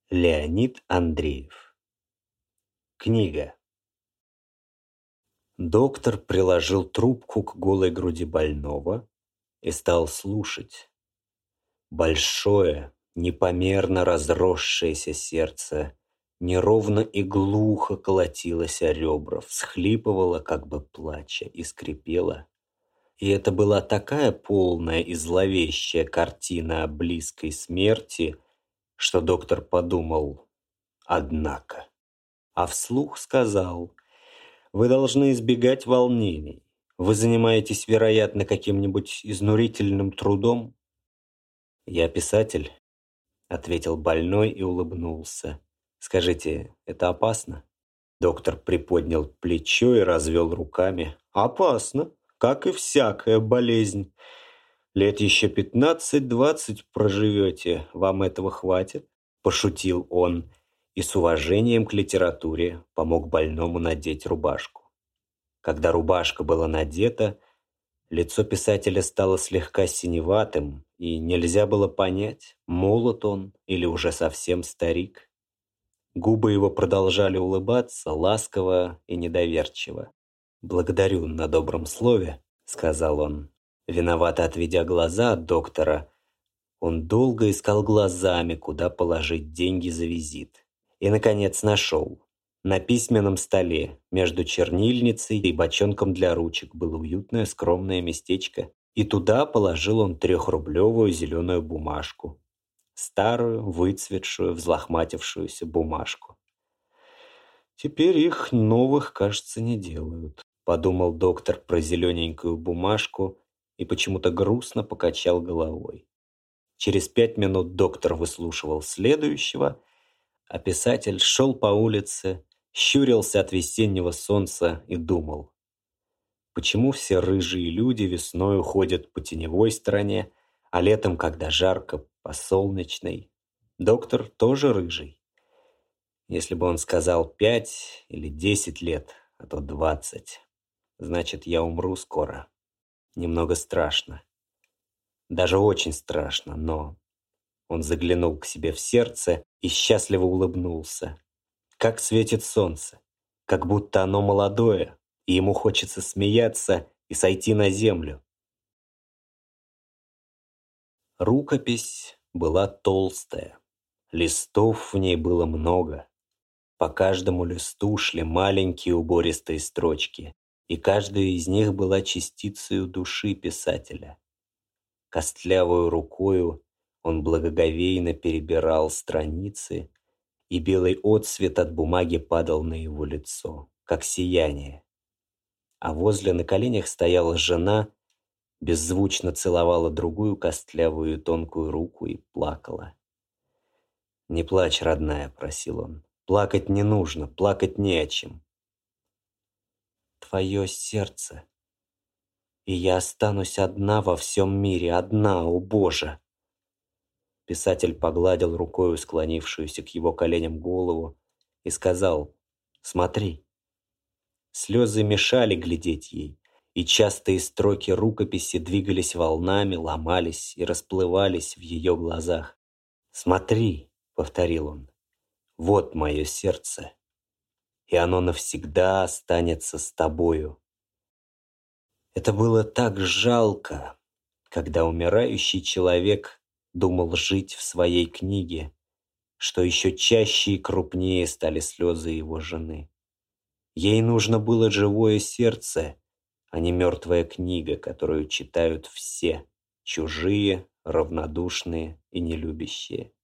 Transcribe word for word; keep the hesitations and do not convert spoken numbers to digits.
Леонид Андреев. Книга. Доктор приложил трубку к голой груди больного и стал слушать. Большое, непомерно разросшееся сердце неровно и глухо колотилось о ребра, всхлипывало, как бы плача, и скрипело. И это была такая полная и зловещая картина о близкой смерти, что доктор подумал «однако». А вслух сказал: «Вы должны избегать волнений. Вы занимаетесь, вероятно, каким-нибудь изнурительным трудом?» «Я писатель», — ответил больной и улыбнулся. «Скажите, это опасно?» Доктор приподнял плечо и развел руками. «Опасно, как и всякая болезнь. Лет еще пятнадцать-двадцать проживете, вам этого хватит?» Пошутил он и с уважением к литературе помог больному надеть рубашку. Когда рубашка была надета, лицо писателя стало слегка синеватым, и нельзя было понять, молод он или уже совсем старик. Губы его продолжали улыбаться ласково и недоверчиво. «Благодарю на добром слове», — сказал он. Виновато отведя глаза от доктора, он долго искал глазами, куда положить деньги за визит. И, наконец, нашел. На письменном столе, между чернильницей и бочонком для ручек, было уютное скромное местечко. И туда положил он трехрублевую зеленую бумажку. Старую, выцветшую, взлохматившуюся бумажку. «Теперь их новых, кажется, не делают», — подумал доктор про зелененькую бумажку и почему-то грустно покачал головой. Через пять минут доктор выслушивал следующего, а писатель шел по улице, щурился от весеннего солнца и думал: почему все рыжие люди весной уходят по теневой стороне, а летом, когда жарко, по солнечной? Доктор тоже рыжий. Если бы он сказал пять или десять лет, а то двадцать, значит, я умру скоро. Немного страшно. Даже очень страшно, но... Он заглянул к себе в сердце и счастливо улыбнулся. Как светит солнце, как будто оно молодое, и ему хочется смеяться и сойти на землю. Рукопись была толстая, листов в ней было много. По каждому листу шли маленькие убористые строчки, и каждая из них была частицей души писателя. Костлявую рукою он благоговейно перебирал страницы, и белый отсвет от бумаги падал на его лицо, как сияние. А возле на коленях стояла жена, беззвучно целовала другую костлявую и тонкую руку и плакала. «Не плачь, родная», — просил он. «Плакать не нужно, плакать не о чем». «Твое сердце, и я останусь одна во всем мире, одна, о Боже!» Писатель погладил рукою склонившуюся к его коленям голову и сказал: «Смотри». Слезы мешали глядеть ей, и частые строки рукописи двигались волнами, ломались и расплывались в ее глазах. «Смотри», — повторил он, — «вот мое сердце, и оно навсегда останется с тобою». Это было так жалко, когда умирающий человек думал жить в своей книге, что еще чаще и крупнее стали слезы его жены. Ей нужно было живое сердце, а не мертвая книга, которую читают все, чужие, равнодушные и нелюбящие.